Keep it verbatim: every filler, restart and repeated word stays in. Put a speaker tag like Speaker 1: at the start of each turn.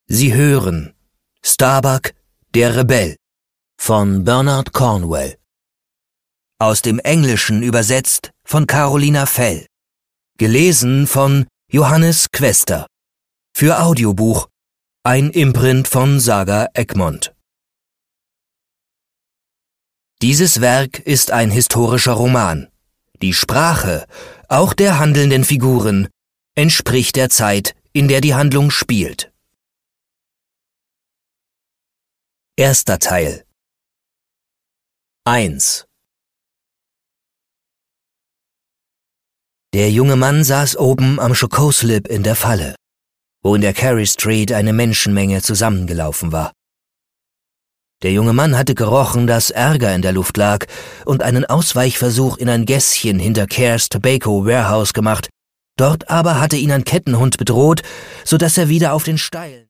Speaker 1: Sie hören Starbuck, der Rebell von Bernard Cornwell. Aus dem Englischen übersetzt von Carolina Fell. Gelesen von Johannes Quester. Für Audiobuch ein Imprint von Saga Egmont. Dieses Werk ist ein historischer Roman. Die Sprache, auch der handelnden Figuren, entspricht der Zeit, in der die Handlung spielt. Erster Teil. eins. Der junge Mann saß oben am Chocoslip in der Falle, wo in der Carey Street eine Menschenmenge zusammengelaufen war. Der junge Mann hatte gerochen, dass Ärger in der Luft lag und einen Ausweichversuch in ein Gässchen hinter Care's Tobacco Warehouse gemacht. Dort aber hatte ihn ein Kettenhund bedroht, so dass er wieder auf den steilen